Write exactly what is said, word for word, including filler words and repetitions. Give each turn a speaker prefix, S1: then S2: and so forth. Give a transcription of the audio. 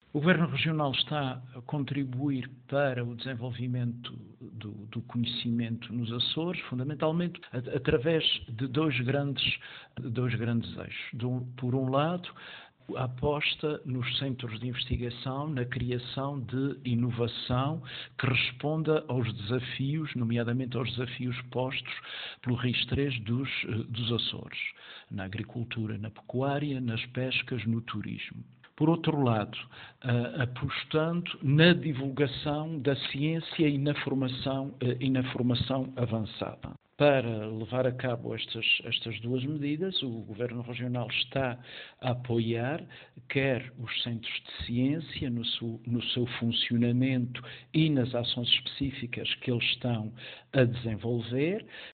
S1: O Governo Regional está a contribuir para o desenvolvimento do, do conhecimento nos Açores, fundamentalmente a, através de dois grandes, de dois grandes eixos. De um, por um lado, a aposta nos centros de investigação, na criação de inovação que responda aos desafios, nomeadamente aos desafios postos pelo RIS três dos, dos Açores, na agricultura, na pecuária, nas pescas, no turismo. Por outro lado, uh, apostando na divulgação da ciência e na formação, uh, e na formação avançada. Para levar a cabo estas, estas duas medidas, o Governo Regional está a apoiar quer os centros de ciência no seu, no seu funcionamento e nas ações específicas que eles estão a desenvolver,